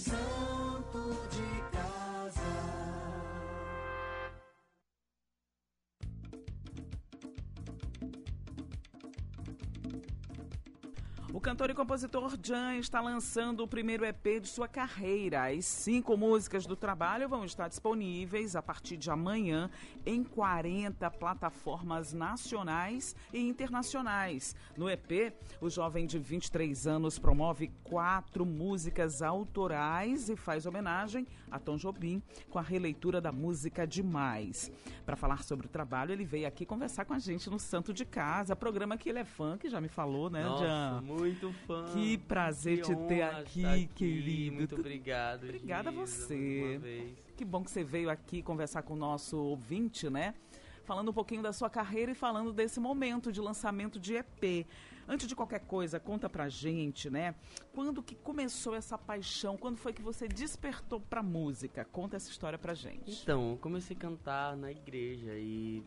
Santo de Casa. O cantor e compositor Djan está lançando o primeiro EP de sua carreira. As 5 músicas do trabalho vão estar disponíveis a partir de amanhã em 40 plataformas nacionais e internacionais. No EP, o jovem de 23 anos promove 4 músicas autorais e faz homenagem a Tom Jobim com a releitura da música Demais. Para falar sobre o trabalho, ele veio aqui conversar com a gente no Santo de Casa, programa que ele é fã, que já me falou, né, Djan? Muito fã. Que prazer te ter aqui, querido. Muito obrigado. Obrigada a você. Que bom que você veio aqui conversar com o nosso ouvinte, né? Falando um pouquinho da sua carreira e falando desse momento de lançamento de EP. Antes de qualquer coisa, conta pra gente, né? Quando que começou essa paixão? Quando foi que você despertou pra música? Conta essa história pra gente. Então, eu comecei a cantar na igreja e...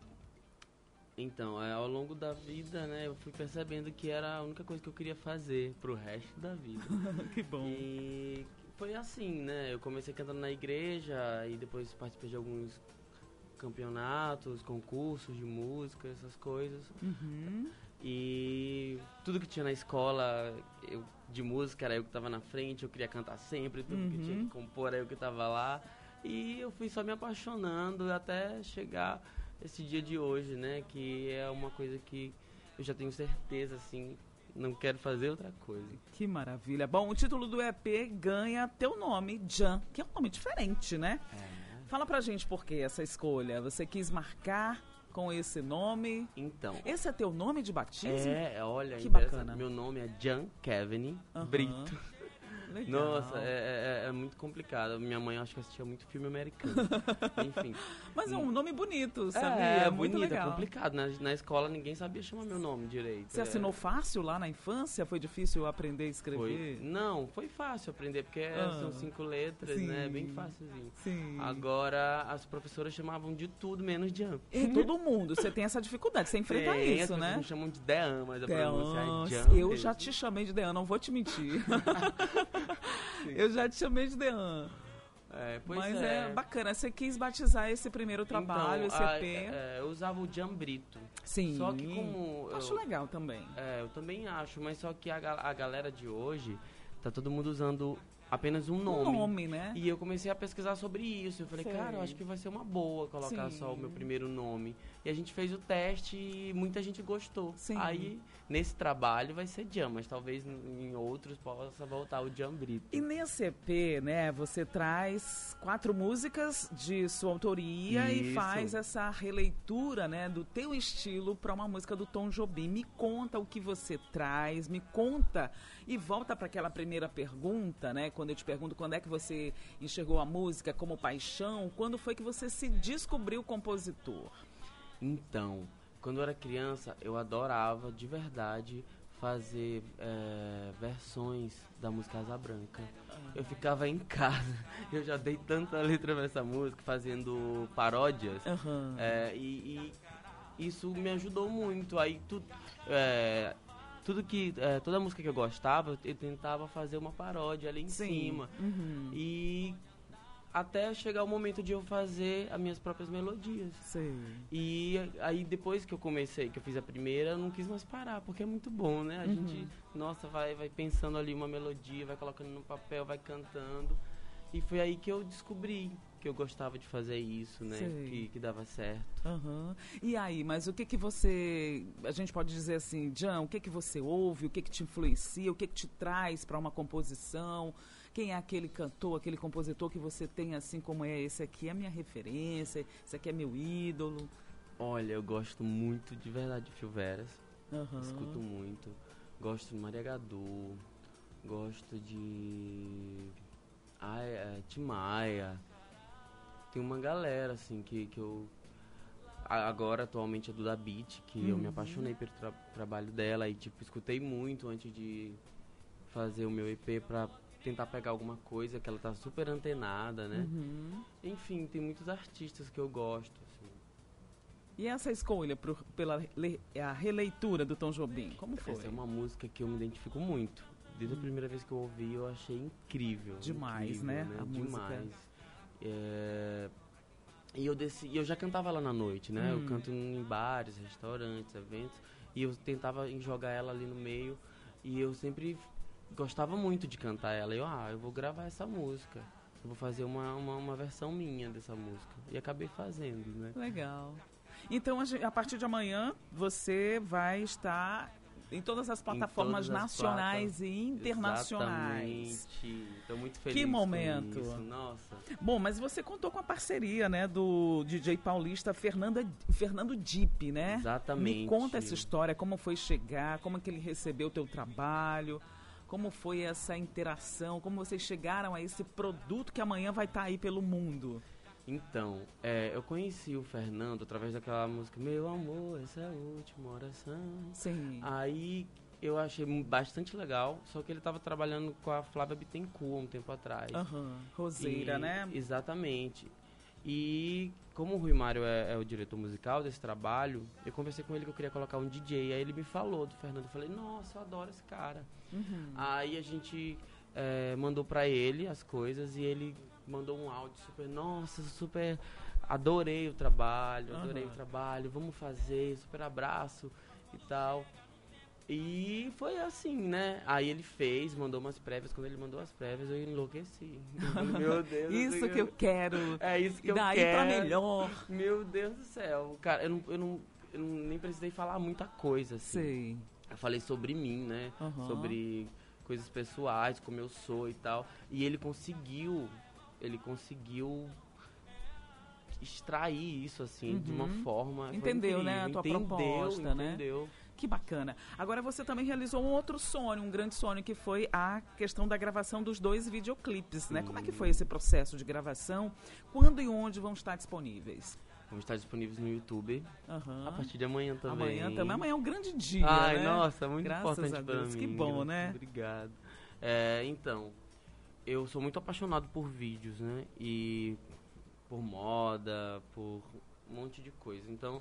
Então, ao longo da vida, né, eu fui percebendo que era a única coisa que eu queria fazer pro resto da vida. Que bom. E foi assim, né, eu comecei cantando na igreja e depois participei de alguns campeonatos, concursos de música, essas coisas. Uhum. E tudo que tinha na escola de música era eu que estava na frente, eu queria cantar sempre, tudo que tinha que compor era eu que estava lá. E eu fui só me apaixonando até chegar esse dia de hoje, né? Que é uma coisa que eu já tenho certeza, assim, não quero fazer outra coisa. Que maravilha. Bom, o título do EP ganha teu nome, Djan, que é um nome diferente, né? Fala pra gente por que essa escolha. Você quis marcar com esse nome? Então. Esse é teu nome de batismo? Olha, que bacana. Meu nome é Djan Kevin Brito. Legal. Nossa, é muito complicado. Minha mãe acho que assistia muito filme americano. Enfim. Mas é um nome bonito, sabia? É muito bonito, legal. É complicado. Na escola ninguém sabia chamar meu nome direito. Você assinou fácil lá na infância? Foi difícil aprender a escrever? Foi fácil aprender, porque são 5 letras, sim, né? Bem fácilzinho. Sim. Agora, as professoras chamavam de tudo, menos Djan. E todo mundo, você tem essa dificuldade, você enfrenta isso, as né? Me chamam de Dean, mas a pronúncia é Djan. Eu já te chamei de Dean, não vou te mentir. Eu já te chamei de Dean. Mas é bacana, você quis batizar esse primeiro trabalho, então, esse EP. Eu usava o Djan Brito. Sim. Só que como... Acho legal também. Eu também acho, mas só que a galera de hoje, tá todo mundo usando apenas um nome. Um nome, né? E eu comecei a pesquisar sobre isso. Eu falei, cara, eu acho que vai ser uma boa colocar só o meu primeiro nome. E a gente fez o teste e muita gente gostou. Sim. Aí, nesse trabalho vai ser Djan, mas talvez em outros possa voltar o Djan Brito. E nesse EP, né, você traz 4 músicas de sua autoria e faz essa releitura, né, do teu estilo para uma música do Tom Jobim. Me conta o que você traz, me conta e volta para aquela primeira pergunta, né, quando eu te pergunto quando é que você enxergou a música como paixão, quando foi que você se descobriu compositor? Então, quando eu era criança, eu adorava de verdade fazer versões da música Asa Branca. Eu ficava em casa, eu já dei tanta letra nessa música, fazendo paródias, e isso me ajudou muito. Aí toda música que eu gostava, eu tentava fazer uma paródia ali em cima. E até chegar o momento de eu fazer as minhas próprias melodias. Sim. E aí depois que eu comecei, que eu fiz a primeira, eu não quis mais parar, porque é muito bom, né? A gente, nossa, vai pensando ali uma melodia, vai colocando no papel, vai cantando. E foi aí que eu descobri que eu gostava de fazer isso, né? Que dava certo. E aí, mas o que você... A gente pode dizer assim, Djan, o que você ouve, o que te influencia, o que te traz para uma composição? Quem é aquele cantor, aquele compositor que você tem assim como esse aqui é a minha referência, esse aqui é meu ídolo? Olha, eu gosto muito de verdade de Phil Veras. Escuto muito. Gosto de Maria Gadu. Gosto de... Tim Maia. Tem uma galera assim que eu... Agora atualmente é Duda Beat, que eu me apaixonei pelo trabalho dela e tipo, escutei muito antes de fazer o meu EP pra tentar pegar alguma coisa, que ela tá super antenada, né? Enfim, tem muitos artistas que eu gosto, assim. E essa escolha pela a releitura do Tom Jobim, como foi? Essa é uma música que eu me identifico muito. Desde a primeira vez que eu ouvi, eu achei incrível. Demais, incrível, né? A Demais. música. E eu já cantava ela na noite, né? Eu canto em bares, restaurantes, eventos. E eu tentava jogar ela ali no meio. E eu sempre gostava muito de cantar ela. Eu vou gravar essa música. Eu vou fazer uma versão minha dessa música. E acabei fazendo, né? Legal. Então, a partir de amanhã, você vai estar em todas as plataformas nacionais e internacionais. Exatamente. Estou muito feliz. Que momento. Com isso. Nossa. Bom, mas você contou com a parceria, né, do DJ paulista Fernando Dipp, né? Exatamente. Me conta essa história, como foi chegar, como é que ele recebeu o teu trabalho, como foi essa interação, como vocês chegaram a esse produto que amanhã vai estar aí pelo mundo. Então, eu conheci o Fernando através daquela música Meu Amor, essa é a última oração. Sim. Aí eu achei bastante legal, só que ele estava trabalhando com a Flávia Bittencourt um tempo atrás. Roseira, né? Exatamente. E como o Rui Mário é o diretor musical desse trabalho, eu conversei com ele que eu queria colocar um DJ. Aí ele me falou do Fernando. Eu falei, nossa, eu adoro esse cara. Aí a gente mandou pra ele as coisas e ele mandou um áudio super, adorei o trabalho, vamos fazer, super abraço e tal. E foi assim, né? Aí ele mandou umas prévias. Quando ele mandou as prévias, eu enlouqueci. Meu Deus. Isso que eu quero. É isso que eu quero. E daí pra melhor. Meu Deus do céu. Cara, eu nem precisei falar muita coisa, assim. Sei. Eu falei sobre mim, né? Sobre coisas pessoais, como eu sou e tal. E ele conseguiu extrair isso, assim, de uma forma... Entendeu, né? A tua proposta, né? Entendeu. Que bacana. Agora você também realizou um outro sonho, um grande sonho, que foi a questão da gravação dos 2 videoclipes, né? Como é que foi esse processo de gravação? Quando e onde vão estar disponíveis? Vão estar disponíveis no YouTube a partir de amanhã também. Amanhã é um grande dia, Ai, né? nossa, muito Graças importante a Deus. pra mim. Que bom, né? Obrigado. Então, eu sou muito apaixonado por vídeos, né? E por moda, por um monte de coisa. Então,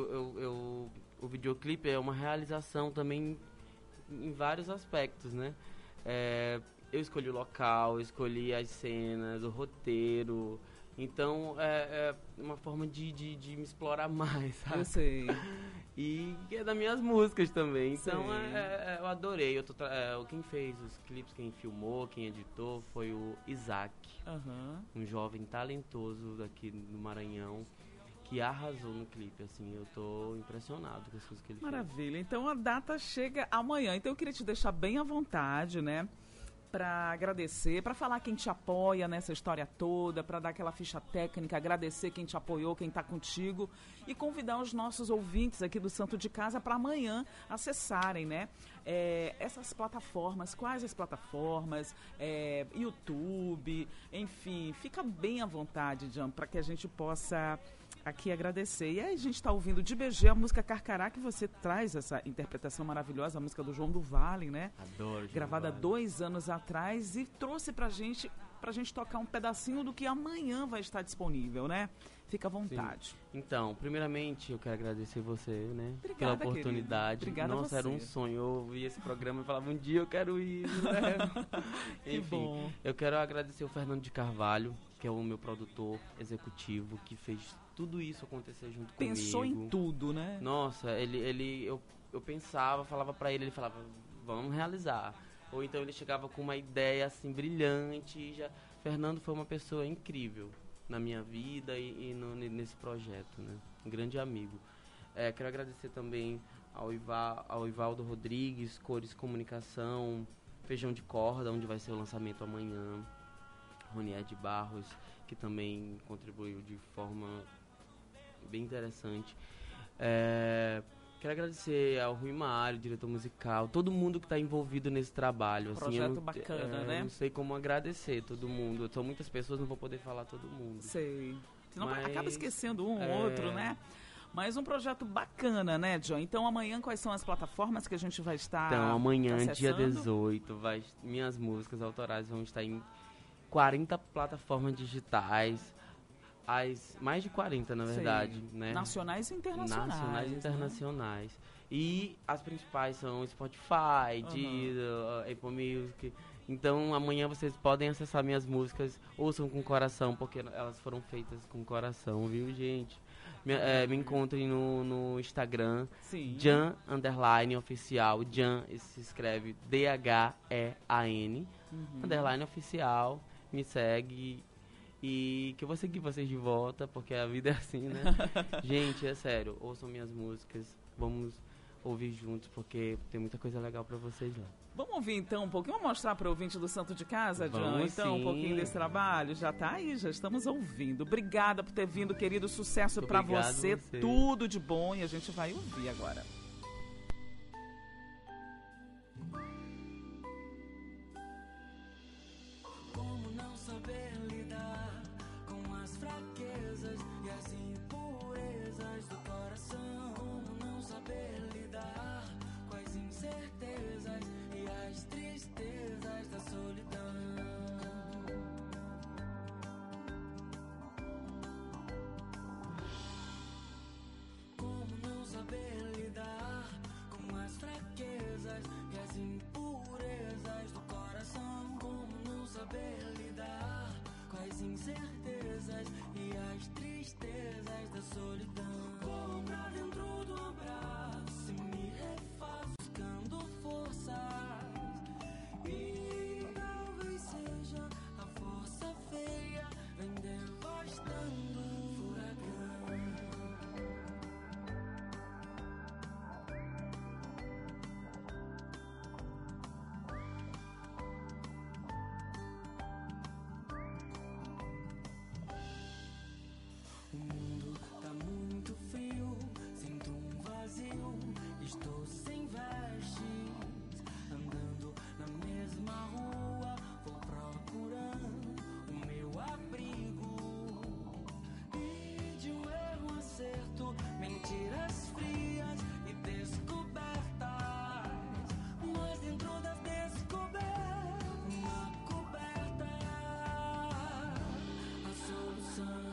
o videoclipe é uma realização também em vários aspectos, né? Eu escolhi o local, escolhi as cenas, o roteiro. Então, é uma forma de me explorar mais, sabe? Eu sei. E é das minhas músicas também. Então, Sei. eu adorei. Quem fez os clipes, quem filmou, quem editou foi o Isaac. Um jovem talentoso daqui do Maranhão, que arrasou no clipe, assim, eu tô impressionado com as coisas que ele fez. Maravilha, então a data chega amanhã, então eu queria te deixar bem à vontade, né, para agradecer, para falar quem te apoia nessa história toda, para dar aquela ficha técnica, agradecer quem te apoiou, quem tá contigo e convidar os nossos ouvintes aqui do Santo de Casa para amanhã acessarem, né, essas plataformas, quais as plataformas, YouTube, enfim, fica bem à vontade, Jan, para que a gente possa aqui agradecer. E aí a gente está ouvindo de BG a música Carcará, que você traz essa interpretação maravilhosa, a música do João do Vale, né? Adoro. Gravada há 2 anos atrás e trouxe pra gente tocar um pedacinho do que amanhã vai estar disponível, né? Fica à vontade. Sim. Então, primeiramente, eu quero agradecer você, né? Obrigada, pela oportunidade. Obrigada. Nossa, era um sonho. Eu ouvia esse programa e falava, um dia eu quero ir, né? Que Enfim, bom. Eu quero agradecer o Fernando de Carvalho, que é o meu produtor executivo, que fez tudo isso acontecer junto comigo. Pensou em tudo, né? Nossa, eu pensava, falava pra ele falava, vamos realizar. Ou então ele chegava com uma ideia assim brilhante e Fernando foi uma pessoa incrível na minha vida e nesse projeto, né? Um grande amigo. Quero agradecer também ao Ivaldo Rodrigues, Cores Comunicação, Feijão de Corda, onde vai ser o lançamento amanhã. Ronier de Barros, que também contribuiu de forma bem interessante. Quero agradecer ao Rui Mário, diretor musical, todo mundo que está envolvido nesse trabalho. Projeto bacana, né? Eu não sei como agradecer todo mundo. São muitas pessoas, não vou poder falar todo mundo. Sei. Senão Mas, acaba esquecendo um ou outro, né? Mas um projeto bacana, né, John? Então amanhã quais são as plataformas que a gente vai estar Então amanhã, acessando? dia 18, minhas músicas autorais vão estar em 40 plataformas digitais. Mais de 40, na verdade, né? Nacionais e internacionais. Nacionais e né? internacionais. E as principais são Spotify, Deezer, Apple Music. Então amanhã vocês podem acessar minhas músicas, ouçam com coração, porque elas foram feitas com coração, viu, gente? Me encontrem no Instagram, Jan_oficial. Jan se escreve DHEAN, _oficial. Me segue. E que eu vou seguir vocês de volta, porque a vida é assim, né? Gente, é sério, ouçam minhas músicas, vamos ouvir juntos, porque tem muita coisa legal pra vocês lá. Vamos ouvir então um pouquinho, vamos mostrar para o ouvinte do Santo de Casa, Jan? Vamos, então, sim. Um pouquinho desse trabalho, já tá aí, já estamos ouvindo. Obrigada por ter vindo, querido, sucesso Muito para obrigado você, você, tudo de bom, e a gente vai ouvir agora. Como não saber lidar com as fraquezas e as impurezas do coração? Como não saber lidar com as incertezas e as tristezas da solidão? Como não saber lidar com as fraquezas e as impurezas do coração? Como não saber lidar com as incertezas e as tristezas da solidão? Corro pra dentro do abraço e me refaço buscando forças, e talvez seja a força feia vem devastando o furacão. O mundo tá muito frio, sinto um vazio, estou sem vestes, andando na mesma rua, vou procurando o meu abrigo. E de um erro um acerto, mentiras frias e descobertas, mas dentro das descobertas, uma coberta, a solução.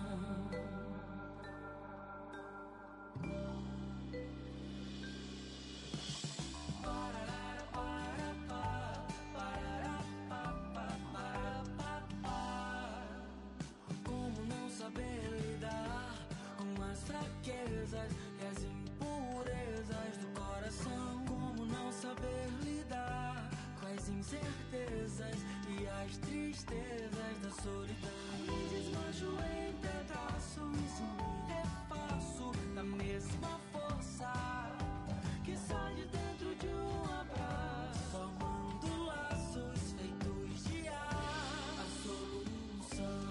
Como não saber lidar com as fraquezas e as impurezas do coração? Como não saber lidar com as incertezas e as tristezas da solidão? Me desmancho em pedaços e me refaço da mesma força que sai de dentro de um abraço, formando laços feitos de ar, a solução.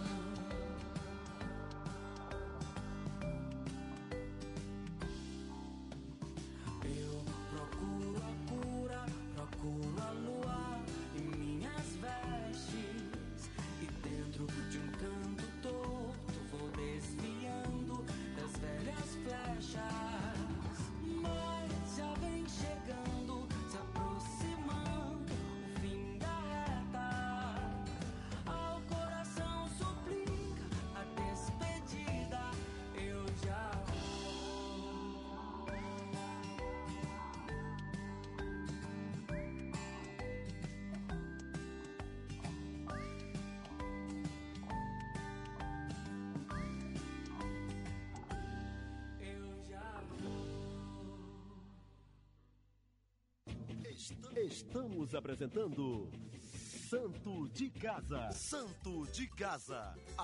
Eu procuro a cura, procuro a lua em minhas vestes, e dentro de um canto torto vou desviando das velhas flechas. Mas já vem chegando, se aproximando o fim da reta. Ao coração suplica a despedida, eu já vou. Eu já vou. Estamos apresentando Santo de Casa. Santo de Casa.